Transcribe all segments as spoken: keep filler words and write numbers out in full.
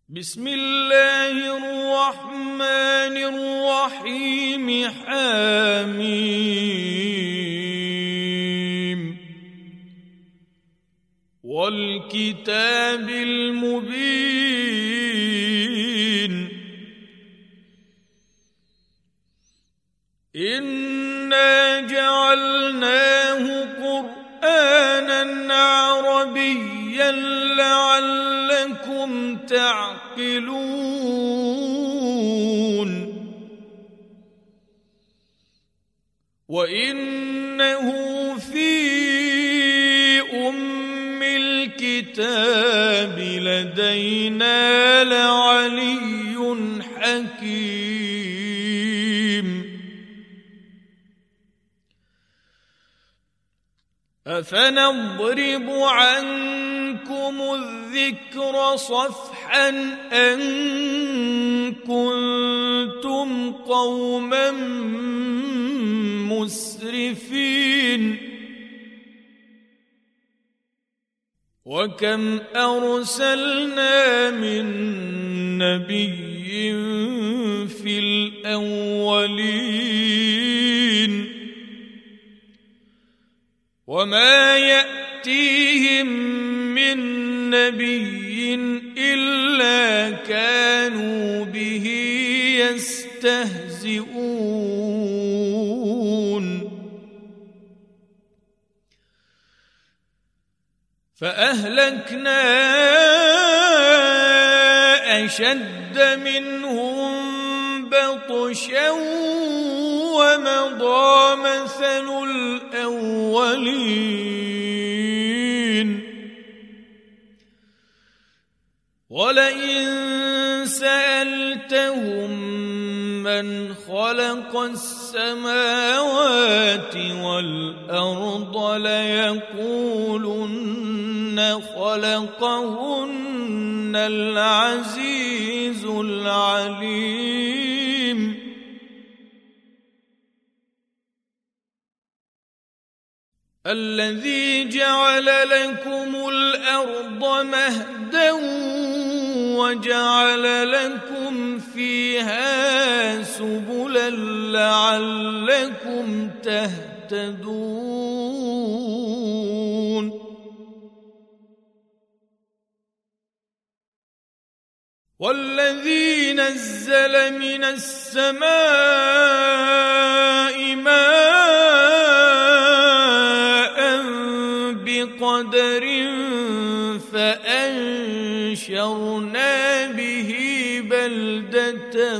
بسم الله الرحمن الرحيم. حميم والكتاب المبين. إنا جعلناه قرآنا عربيا لعلكم تعقلون. وإنه في أم الكتاب لدينا لعلي حكيم. أفنضرب عنكم الذكر صفحا أن كنتم قوما مسرفين. وكم أرسلنا من نبي في الأولين وما يأتيهم من نبي إلا كانوا به يستهزئون. فأهلكنا أشد منهم بطشا ومضى مثل الأولين. ولئن سألتهم من خلق السماوات والأرض ليقولن خلقهن العزيز العليم. الذي جعل لكم الأرض مهدا وجعل لكم فيها سبلا لعلكم تهتدون. والذي نزل من السماء ماء بقدر فأنشرنا به بلدة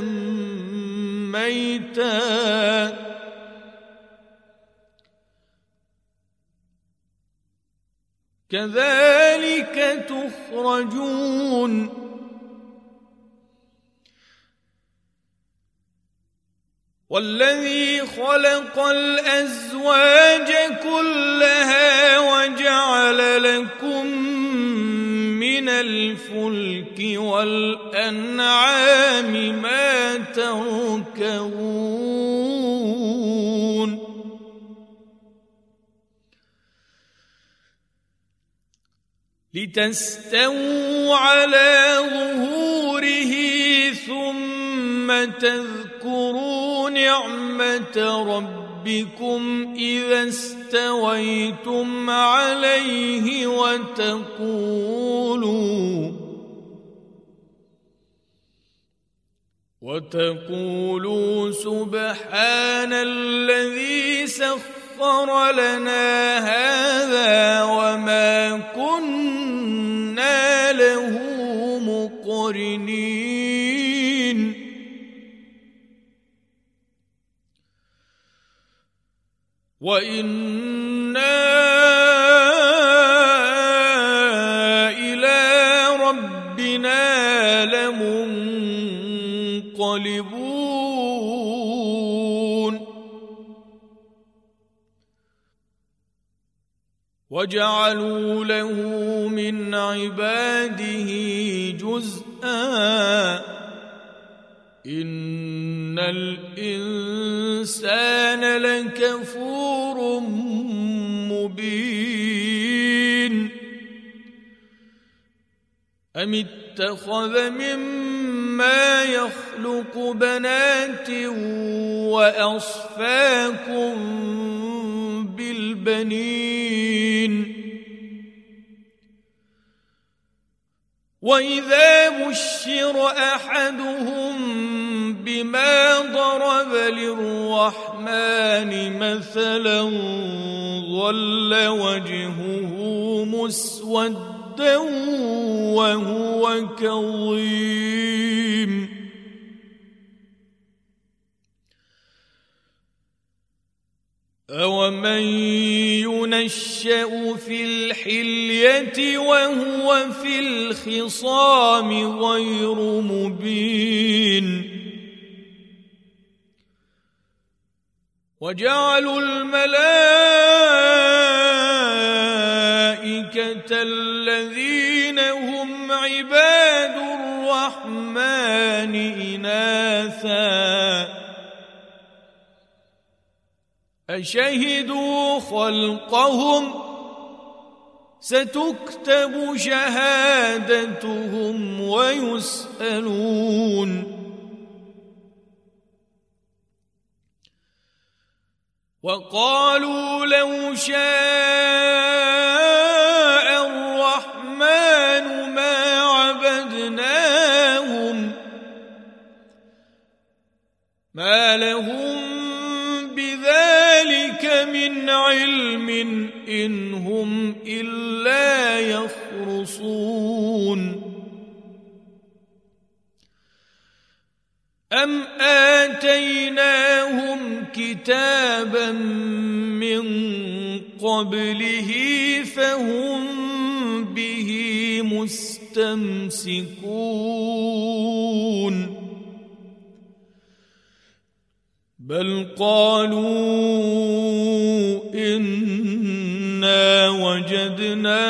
ميتا كذلك تخرجون. والذي خلق الأزواج كلها وجعل لكم من الفلك والأنعام ما تركبون. لتستووا على ظهوره ثم تذكروا نعمة ربكم إذا استويتم عليه وتقولوا وتقولوا سبحان الذي سخر لنا هذا وما كنا له مقرنين. وإنا إلى ربنا لمنقلبون. وجعلوا له من عباده جزءا إن الإنسان لكفور مبين. أم اتخذ مما يخلق بنات وأصفاكم بالبنين وإذا بشر أحدهم بما ضرب للرحمن مثلا ظل وجهه مسودا وهو كظيم أومن ينشأ في الحلية وهو في الخصام غير مبين وجعلوا الملائكة الذين هم عباد الرحمن إناثا أشهدوا خلقهم ستكتب شهادتهم ويسألون وقالوا لو شاء الرحمن ما عبدناهم ما لهم بذلك من علم إن هم إلا يخرصون أم آتيناهم كتابا من قبله فهم به مستمسكون بل قالوا إنا وجدنا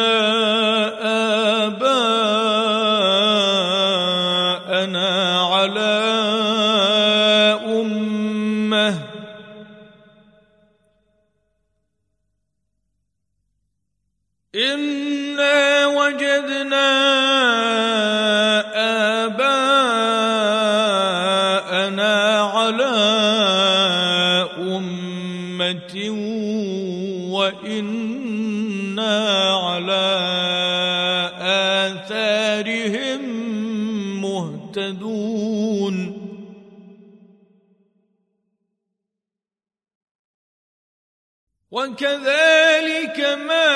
آباءنا على أمة إنا وجدنا آباءنا على أمة وإنا على آثارهم مهتدون وكذلك ما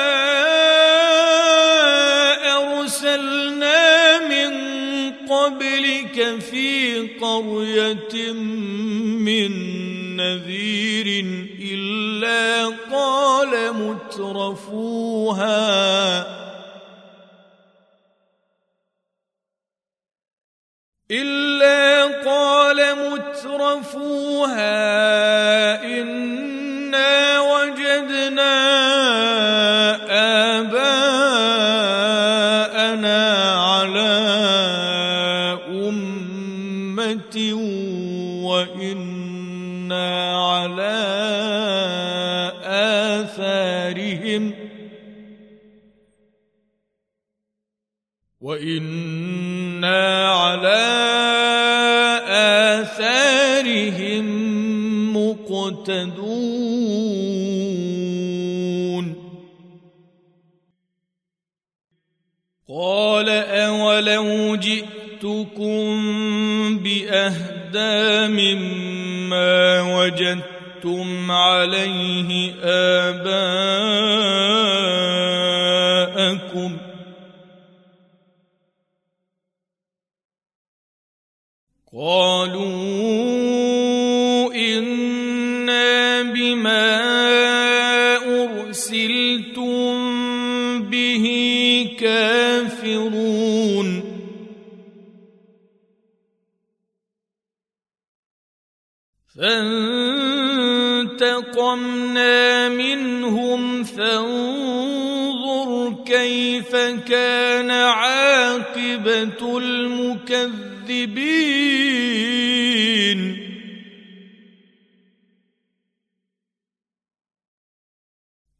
أرسلنا من قبلك في قرية من نذير إلا قال مترفوها إلا قال مترفوها إنا وجدنا آباءنا على أمة وإنا على آثارهم وإنا على آثارهم مقتدون قال أولو جئتكم بأهدى مما وجدتم عليه آباءكم قالوا إنا بما أرسلتم به كافرون فانتقمنا منهم فانظر كيف كان عاقبة المكذبين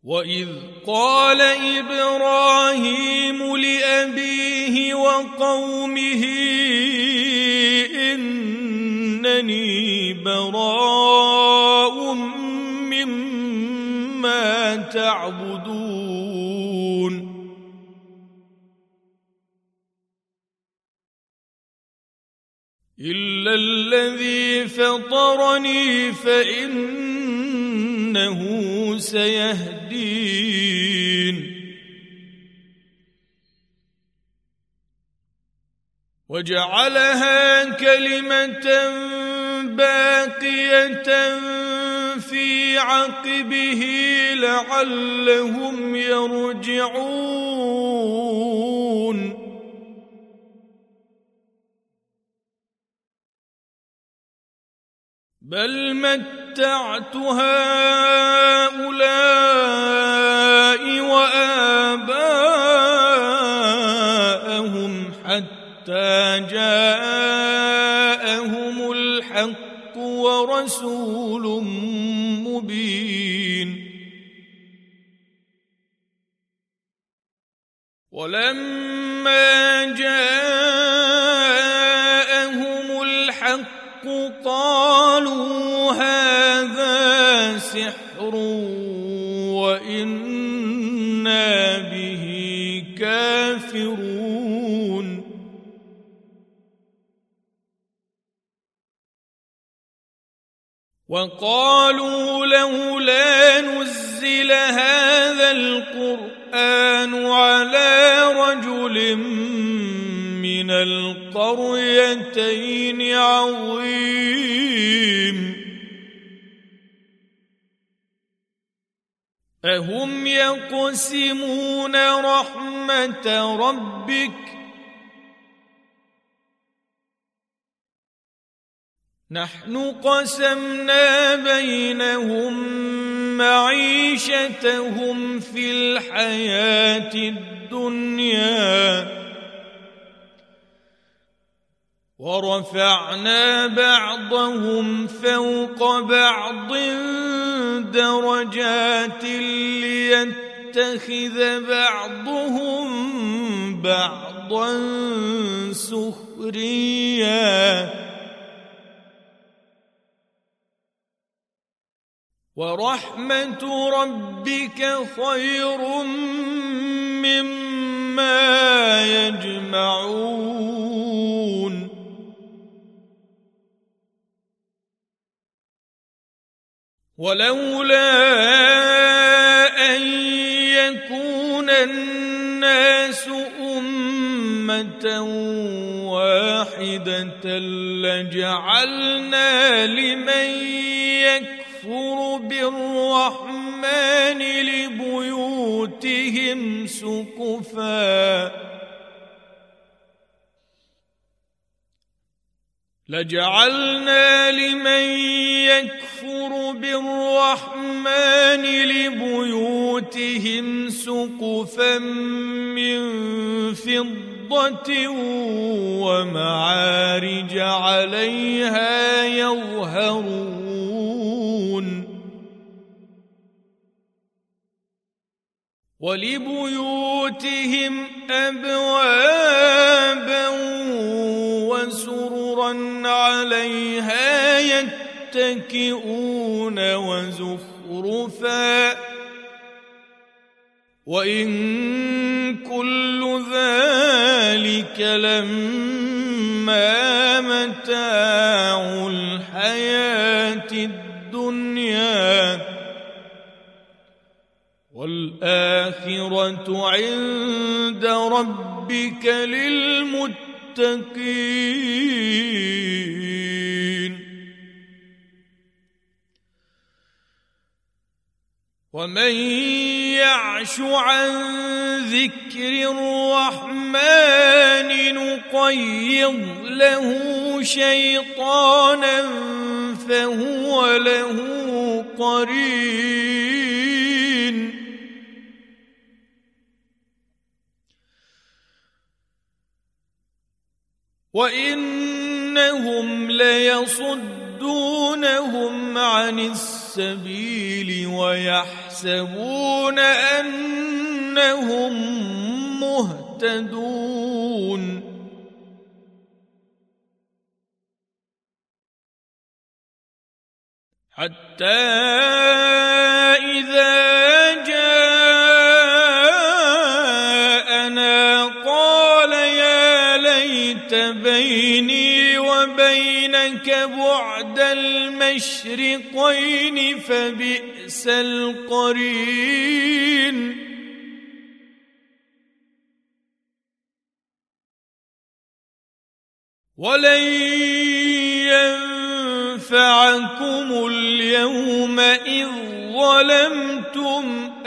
وإذ قال إبراهيم لأبيه وقومه إنني براء مما تعبدون إلا الذي فطرني فإنه سيهدين وجعلها كلمة باقية في عقبه لعلهم يرجعون بل متعت هؤلاء وآباءهم حتى جاءهم الحق ورسول مبين ولما جاءهم الحق قالوا هذا سحر وإنا به كافرون وقالوا لولا نزل هذا القرآن على رجل من القريتين عظيم أهم يقسمون رحمة ربك نحن قسمنا بينهم معيشتهم في الحياة الدنيا ورفعنا بعضهم فوق بعض درجات ليتخذ بعضهم بعضا سخريا ورحمة ربك خير مما يجمعون ولولا أن يكون الناس أمة واحدة لجعلنا لمن يكفر بالرحمن لبيوتهم سقفا لجعلنا لمن يكفر بالرحمن لبيوتهم سقفا من فضة ومعارج عليها يظهرون ولبيوتهم أبوابا وسررا عليها يتكئون وزخرفا وإن كل ذلك لما متاع الحياة الدنيا والآخرة عند ربك للمتقين ومن يعش عن ذكر الرحمن نقيض له شيطانا فهو له قرين وإنهم ليصدون ويصدونهم عن السبيل ويحسبون أنهم مهتدون حتى إذا جاءنا قال يا ليت بيني وبينك بعد المشرقين فبئس القرين ولن ينفعكم اليوم إذ ظلمتم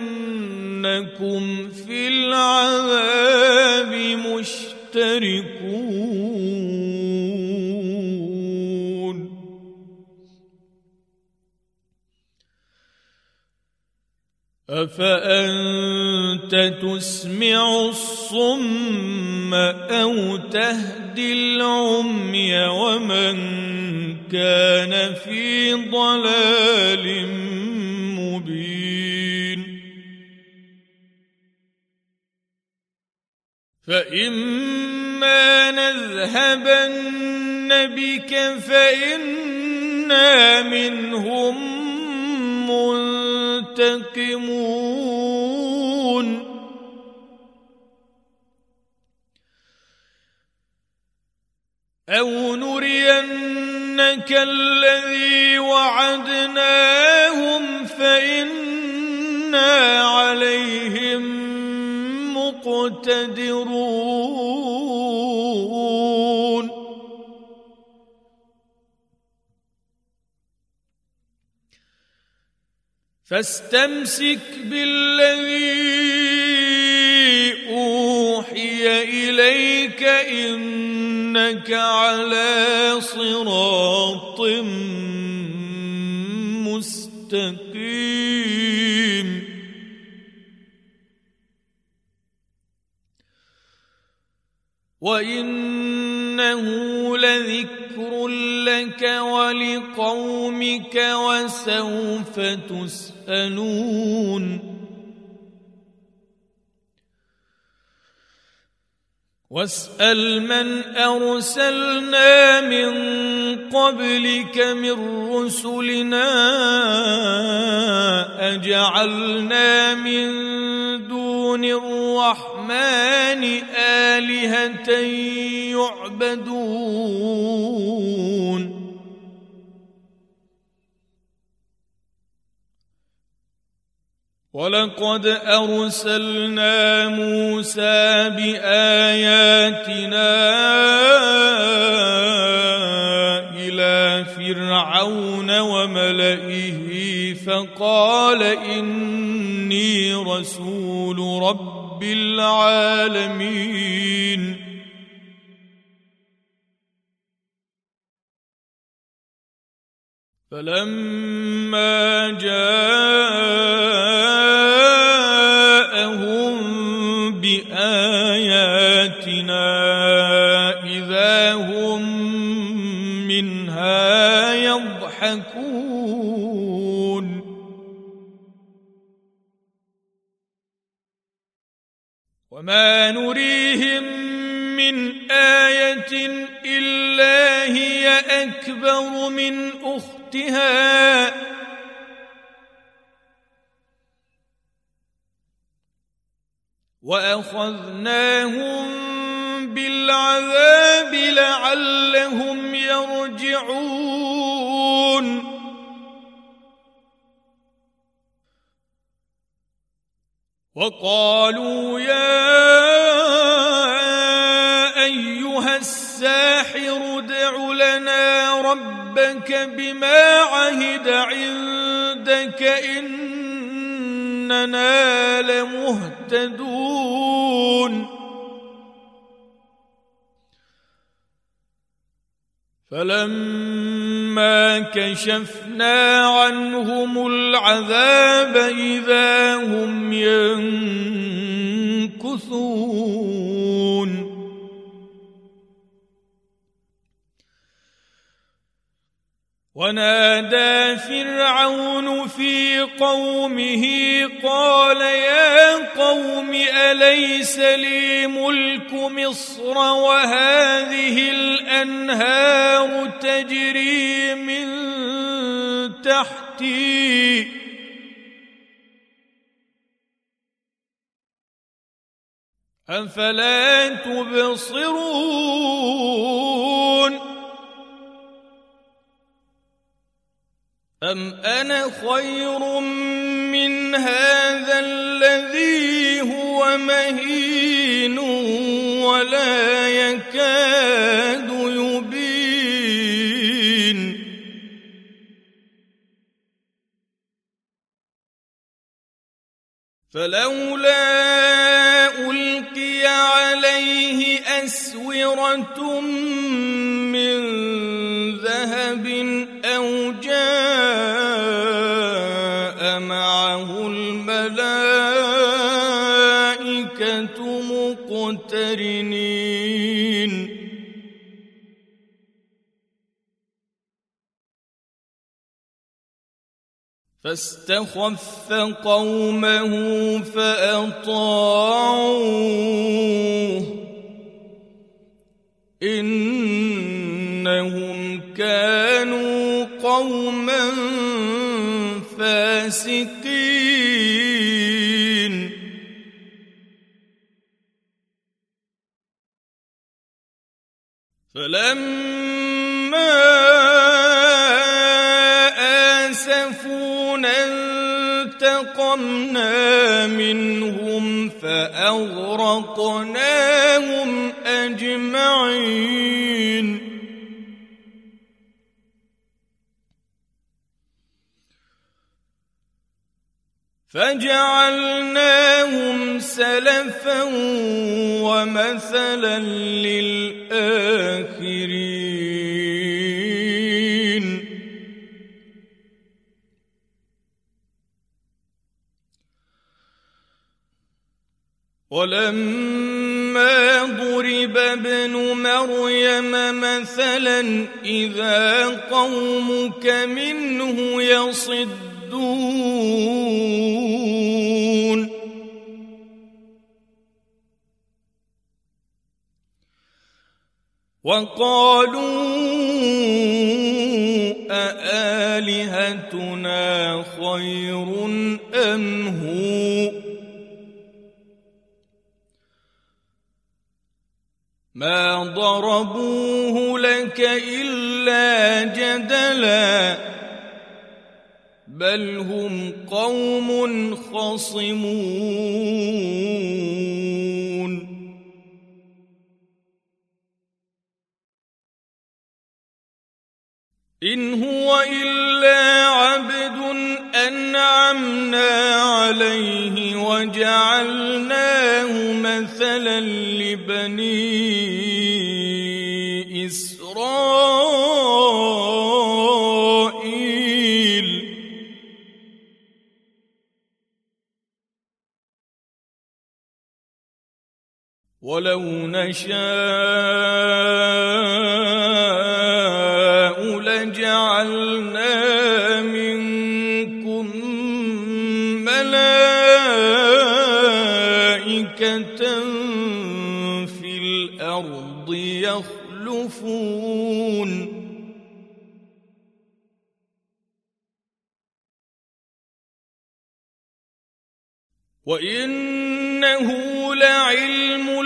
أنكم في العذاب مشتركون أفأنت تسمع الصم أو تهدي العمي ومن كان في ضلال مبين فإما نذهبن بك فإنا منهم منتقمون أو نرينك الذي وعدناهم فإنا عليهم مقتدرون فاستمسك بالذي أوحي إليك إنك على صراط مستقيم وإنه لذكر لك ولقومك وسوف تسألون واسأل من أرسلنا من قبلك من رسلنا أجعلنا من دون الرحمن آلهة يعبدون ولقد أرسلنا موسى بآياتنا إلى فرعون وملئه فقال إني رسول رب العالمين فلما جاءهم بآياتنا إذا هم منها يضحكون وما نريهم من آية إلا هي أكبر من أختها وأخذناهم بالعذاب لعلهم يرجعون وقالوا يا أيها الساحر ادع لنا ربك بما عهد عندك إننا لمهتدون فلما كشفنا عنهم العذاب إذا هم ينكثون. ونادى فرعون في قومه قال يا قوم أليس لي ملك مصر وهذه الأنهار تجري من تحتي أفلا تبصرون أم أنا خير من هذا الذي هو مهين ولا يكاد يبين فلولا ألقي عليه أسورة من ذهب أو جاء معه الملائكة مقترنين فاستخف قومه فأطاعوه إنهم كانوا قوما فاسقين فلما آسفونا انتقمنا منهم فأغرقناهم أجمعين فجعلناهم سلفا ومثلا للآخرين ولما ضرب ابن مريم مثلا إذا قومك منه يصدون وقالوا أآلهتنا خير أم هو ما ضربوه لك إلا جدلا بل هم قوم خصمون إن هو إلا عبد أنعمنا عليه وجعلناه مثلا لبني إسرائيل ولو نشاء لجعلنا منكم ملائكة في الأرض يخلفون وإنه لعلم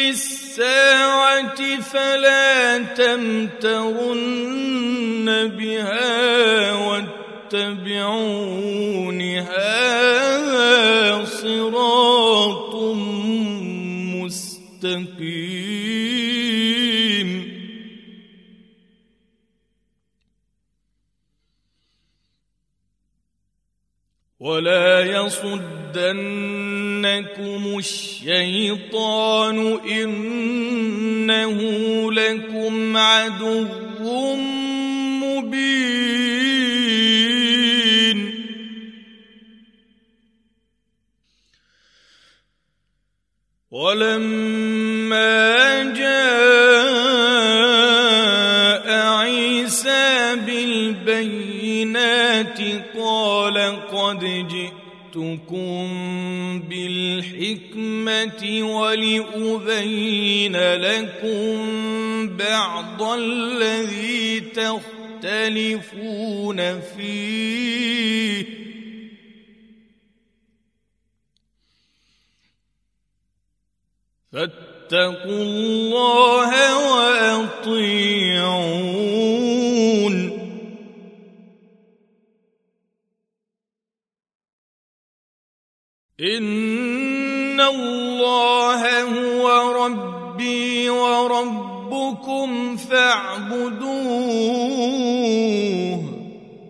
للساعة فلا تمترن بها واتبعون هذا صراط مستقيم ولا يصدنكم الشيطان إنه لكم عدو مبين ولما جاء عيسى بالبينات قال قد جئتكم بالحكمة ولأبين لكم بعض الذي تختلفون فيه فاتقوا الله وأطيعون إن الله هو ربي وربكم فاعبدوه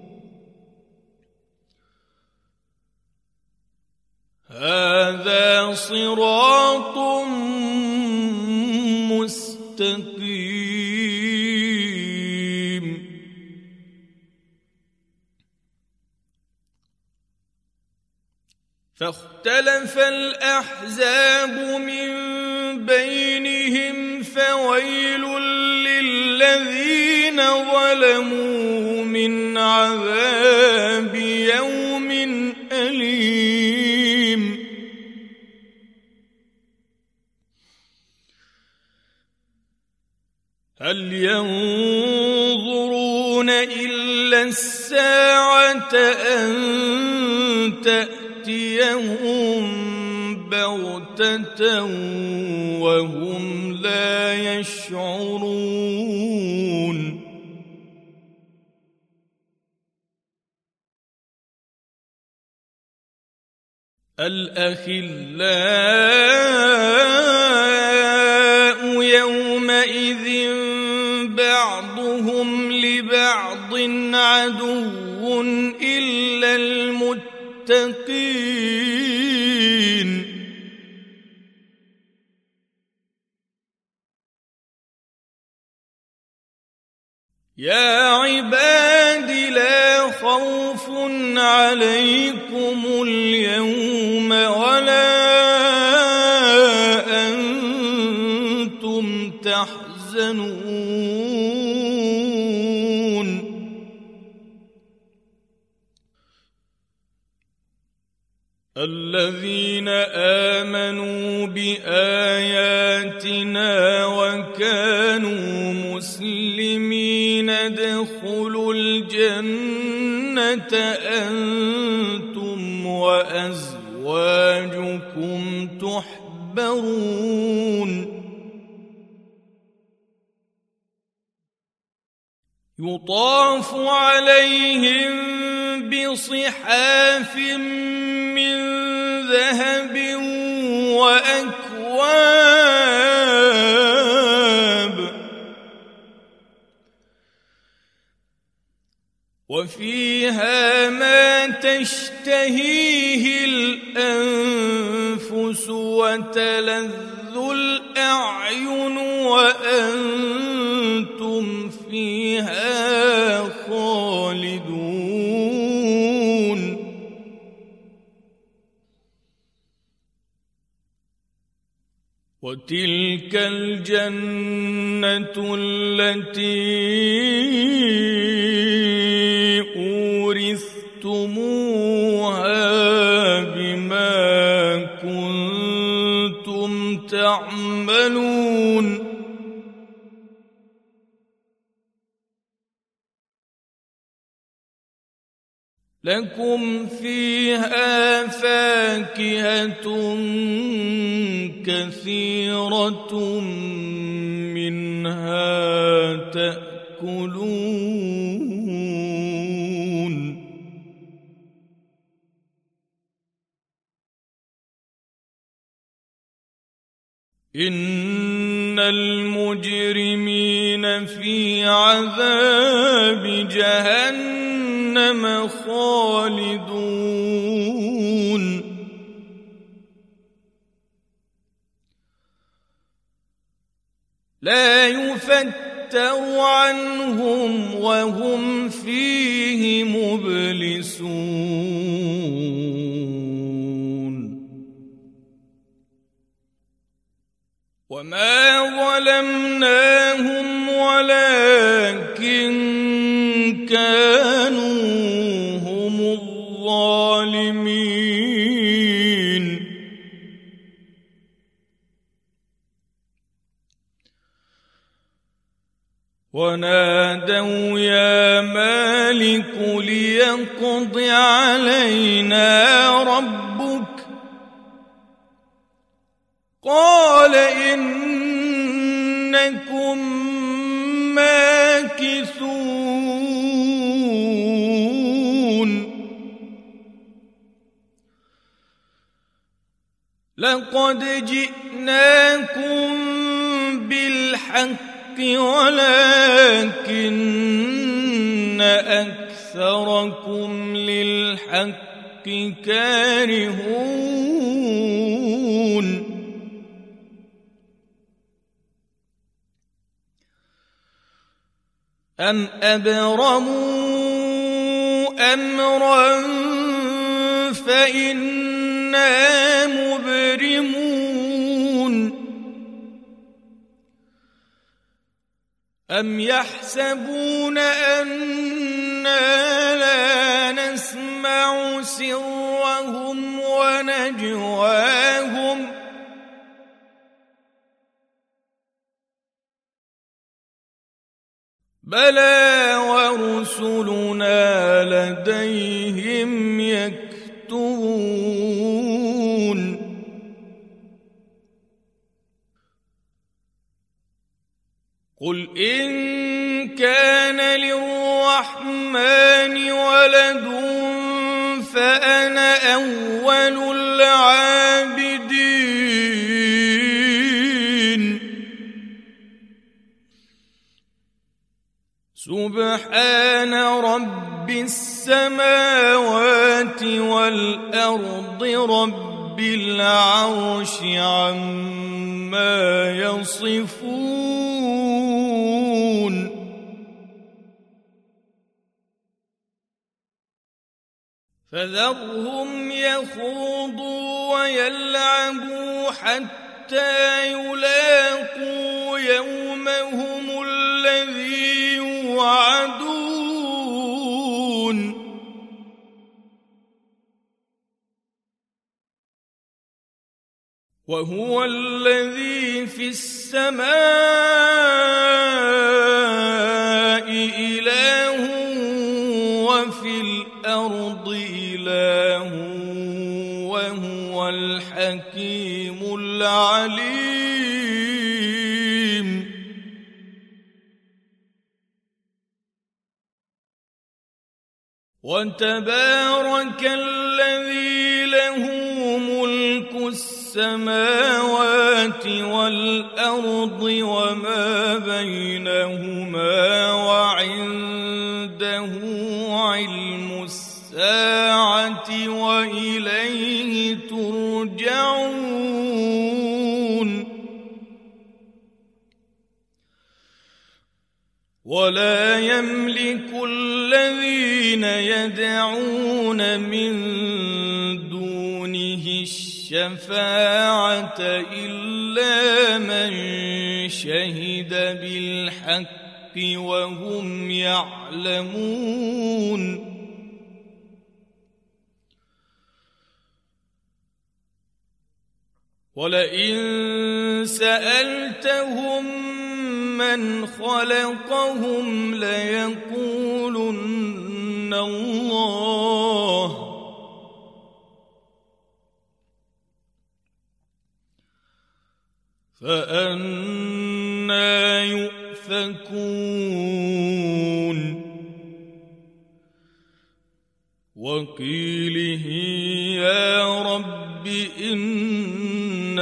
هذا صراط مستقيم فاختلف الأحزاب من بينهم فويل للذين ظلموا من عذاب يوم أليم هل ينظرون إلا الساعة أن تأتيهم بغتة وهم لا يشعرون الأخلاء يومئذ بعضهم لبعض عدو إلا المتقين يا عباد لا خوف عليكم اليوم ولا أنتم تحزنون الذين آمنوا بآياتنا وكانوا مسلمين ادخلوا الجنة أنتم وأزواجكم تحبرون يطاف عليهم بصحاف من ذهب وأكواب وفيها ما تشتهيه الأنفس وتلذ الأعين وأنتم فيها خالدون وتلك الجنة التي أورثتموها بما كنتم تعملون لكم فيها فاكهة كثيرة منها تأكلون إن المجرمين في عذاب جهنم خالدون لا يفتر عنهم وهم فيه مبلسون وما ظلمناهم ولكن كانوا هم ونادوا يا مالك ليقض علينا ربك قال إنكم ماكثون لقد جئناكم بالحق ولكن أكثركم للحق كارهون أم أبرموا أمرا فإنا مبرمون أم يحسبون أنا لا نسمع سرهم ونجواهم بلى ورسلنا لديهم يكتبون قل إن كان للرحمن ولد فأنا أول العابدين سبحان رب السماوات والأرض رب العرش عما يصفون فذرهم يخوضوا ويلعبوا حتى يلاقوا يومهم الذي يوعدون وهو الذي في السماء إله وفي الأرض إله وهو الحكيم العليم وتبارك الذي له ملك السماوات والأرض وما بينهما وعنده علم الساعة وإليه ترجعون ولا يملك الذين يدعون من دونه الشفاعة إلا من شهد بالحق وهم يعلمون ولئن سألتهم من خلقهم ليقولن الله فأنى يؤفكون وقيله يا رب إن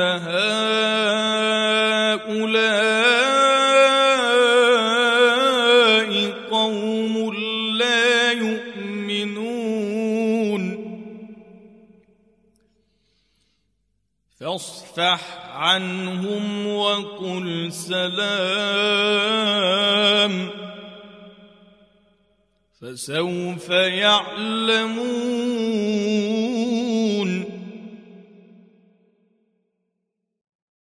هؤلاء قوم لا يؤمنون فاصفح عنهم وقل سلام فسوف يعلمون